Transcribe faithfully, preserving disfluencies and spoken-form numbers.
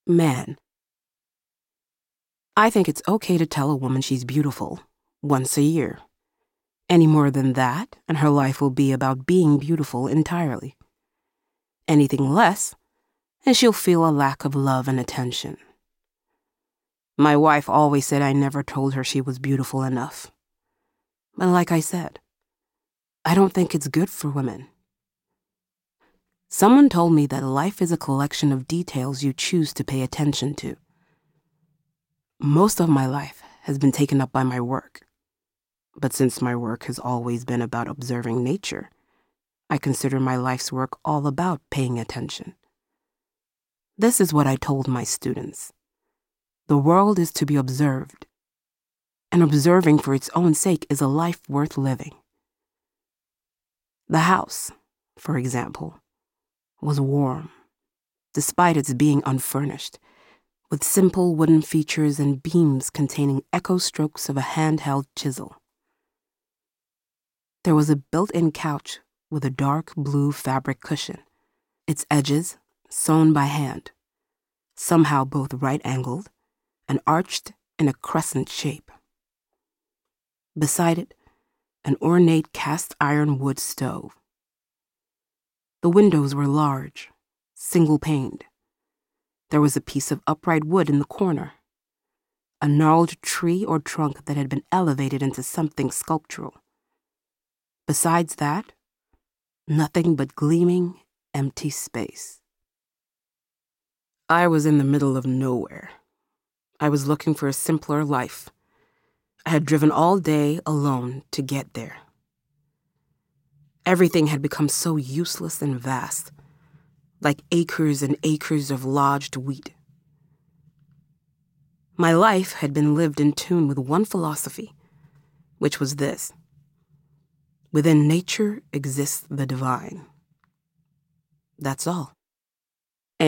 Man. I think it's okay to tell a woman she's beautiful once a year. Any more than that, and her life will be about being beautiful entirely. Anything less, and she'll feel a lack of love and attention. My wife always said I never told her she was beautiful enough. But like I said, I don't think it's good for women. Someone told me that life is a collection of details you choose to pay attention to. Most of my life has been taken up by my work. But since my work has always been about observing nature, I consider my life's work all about paying attention. This is what I told my students. The world is to be observed, and observing for its own sake is a life worth living. The house, for example, was warm, despite its being unfurnished, with simple wooden features and beams containing echo strokes of a handheld chisel. There was a built-in couch with a dark blue fabric cushion, its edges sewn by hand, somehow both right-angled and arched in a crescent shape. Beside it, an ornate cast-iron wood stove. The windows were large, single-paned. There was a piece of upright wood in the corner, a gnarled tree or trunk that had been elevated into something sculptural. Besides that, nothing but gleaming, empty space. I was in the middle of nowhere. I was looking for a simpler life. I had driven all day alone to get there. Everything had become so useless and vast, like acres and acres of lodged wheat. My life had been lived in tune with one philosophy, which was this: within nature exists the divine. That's all.